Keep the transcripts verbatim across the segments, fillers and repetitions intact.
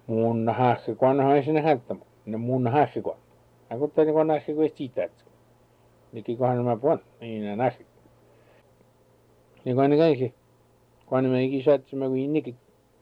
Muun nahahke kuan haisen hättämä. Ne muun nahahke kuan. Aku tani kuan nahahke kuin siitä. Niki kuhan mä puan. Niin nahahke. Niin kuan ne kaikki. Kuan mä ikin saatsima kuin niki.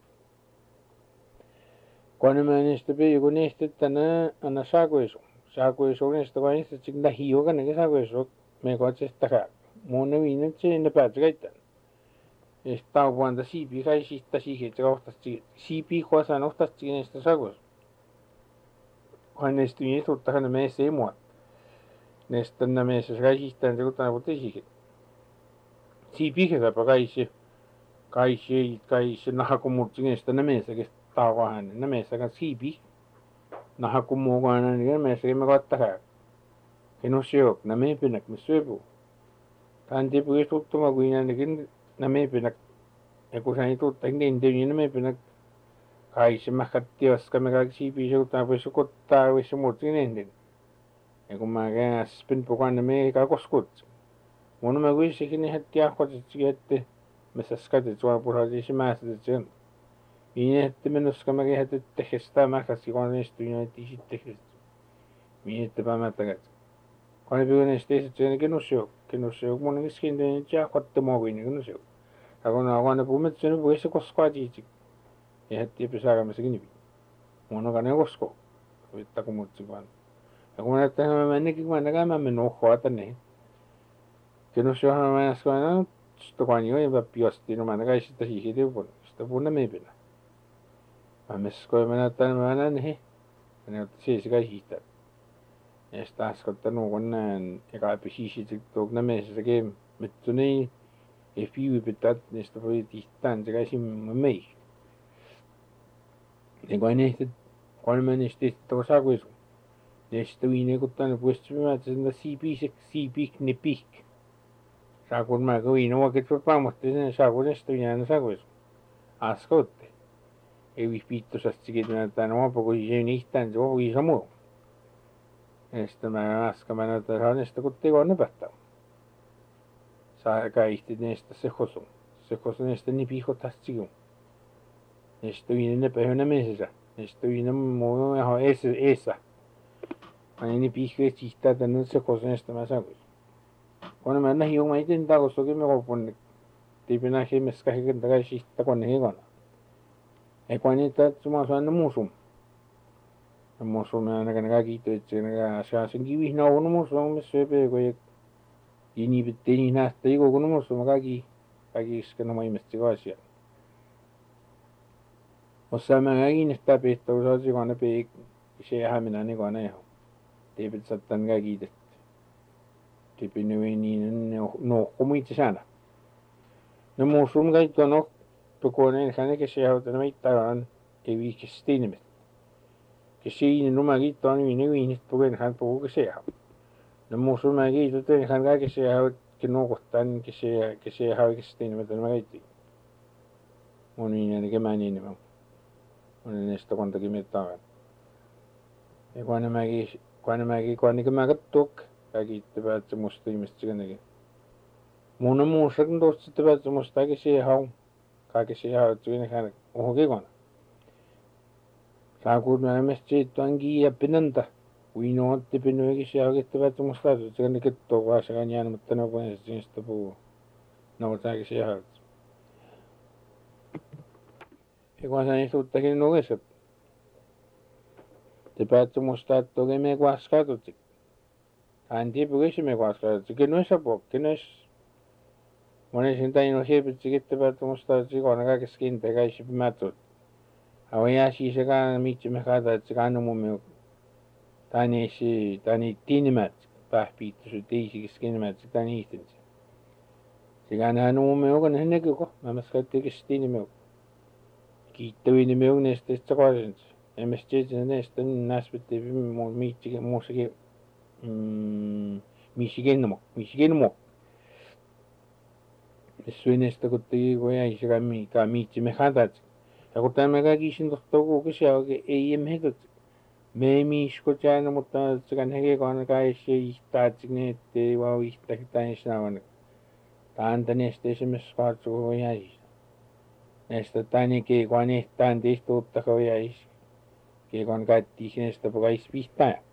Kuan mä niistä pii kun niistä tänä anna saakuisu. Saakuisu niistä kuan niistä tsikna hiukan ne saakuisu. Me kuatsesta takaa. Muun ne viinet sinne päätä käyttää. Este taupuanta siipi kai siitä siihen rohtasti siipi kuosan rohtasti niistä saakuisu. Kuan niistä viinet uttahan me se mua. Näistä nämä meissä kaikista se kutana puhutti siihen. Siipi käy kaisi kaisi kaisi nahakumurtsi näistä nämä meissä kes tauvahan nämä meissä kan siipi nahakummukaan niin meissä me kattaa. Kenu syö nämä pinak me syöpu. Tanti puhui tuttuma kuin ainakin nämä pinak. Ja kun sä ei tutta niin niin nämä pinak kaisi mahkatti koska me kaikki siipi se kutana voisi kottaa voisi murtsi niin. Ja kun mä käyn spin puhumaan me ei kakoskut. Mun mä kuitenkin niin heti ahkotettiin että me saskatit sua puhuttiin se määrä sen. Niin että minusta mä kehitän tehdä sitä mäkästi kun niistä niin sitten tehdä. Niin että päämättä. Kun ne pyydän niistä tehdä sen kenusio kenusio mun niin skin niin ja ahkottamaan kuin kenusio. Ja kun ne kun ne puhuvat sen puhuisi koskaan tiiti. Ja heti pesäämässä kiinni. Mun on kanssa kosko. Vittu kun mutsi vaan. Ja kun mä näyttää mä mennäkin kun mä näkään mä menen ohjaa tänne. Kenusiohan mä äsken aina stokan jo ei piasti no mä näkään sitä siihen tiupun. Sitä puhunna meipinä. Mä meskoin mä näyttää mä näen he. Mä näyttää siis kai hiihtää. Ja sitä äskottanut kun näen eikä pisiisi tuokna meissä se keem. Mittu niin ei piivi pitää niistä voi tihtään se kai siinä mei. Ja kun niistä kun mä niistä tuossa saakuisu. Niistä viine kun tänne puhuisi mä että sen siipisek siipik ne pihk. Saakun mä kun viine vaikka tuot paamotti sen saakun niistä viine saakuisu. Askotte. Ei viisi piittosasti kitänä tänne oma kun se nihtään se on viisa muu. Ja sitten mä äsken mä näytän saa niistä kun teko näpättää. Saa kaihti niistä se hosu. Se hosu niistä niin pihkotasti kun. Niistä viine ne päivänä meisessä. Niistä viine muu ihan eessä eessä. Ani niin pihkeet sihtää tänne se hosu niistä mä saakuisu. Kun mä näin mä itse takostokin me kopun. Tiipinä he meskahikin takai sihtää kun he kana. Ei kun niitä tsuma saanne muusum. Ja muusum ja ainakaan kaikki töitse näkään asiaa sen kivihnä on muusum me syöpee kun ei ei niin pitää niin nähtä ei kun muusum kaikki kaikki isken oma ihmistä kaisia. Osaa mä kaikki niistä pihtaa kun saisi kun ne pii se jää minä niin kuin ne on. Tiipit sattan kaikki itse. Tiipin ne ei niin nohkumu itse säännä. No muusum kaikki on nohkumu. Kun ensin kes jää tänne mittaan ei viikys tiimet. Kes siinä numma kiittää niin niin niin tuen hän puhuu kes jää. No muusum mä kiittää tuen hän kaikki kes jää ken nuokohtaan kes jää kes jää kes tiimet mä kiitti. Mun niin ne mä niin mä. Mun näistä kontakin mittaan. Ja kun mä kiis kun mä kiis kun niin mä kattuuk kaikki ittevät että musta ihmiset sikenkin. Mun on muussa kun tuosta sitten että musta kes jää hau. Kaikki se ihan tyyni hän ohki kona. Saakun mä mest siitä on kiinni ja pinanta. Uino otti pinuikin se oikein että musta että se on kettua vaan se on jäänyt mutta ne on siitä puhuu. No tääkin se ihan. Ja kun sä istuttakin nuolissa. Te päätte musta että oikein me kuaskatutti. Hän tiipä kysi me kuaskatutti. Kenoissa puhuu, kenoissa. Monen sen tain on siepitsi kittävät musta että sikona kaikessa kiinteä kaikki pimätut. Hän jää siis sekaan mitsi me kaata että se kannu me tani si tani tiinimät pähpiittus tiisikis kiinimät sitä niihtinsä. Sekaan hän on me on hän näkyy ko mä mä skattiin kes tiinimä. Kiittäviin me on näistä sitä kohdassa. Emme sitten näistä näspetti mun mitsi muussakin mm missi kenmo missi kenmo. Syönestä kun teki kun jäi se kai miitsi me hatat. Ja kun tämä kaikki sen tohtaa kuukisia oikein ei emme hetot. Me ei miisko jäänyt mutta se kan heke kun kai se ihtaa että ne ettei vaan ihtaa tai sanoa. Tanta näistä esimerkiksi katsoo kun jäi. Näistä tännekin kun ihtaan tehty uutta kun jäi. Keegi on ka, et tihti pugais pihta.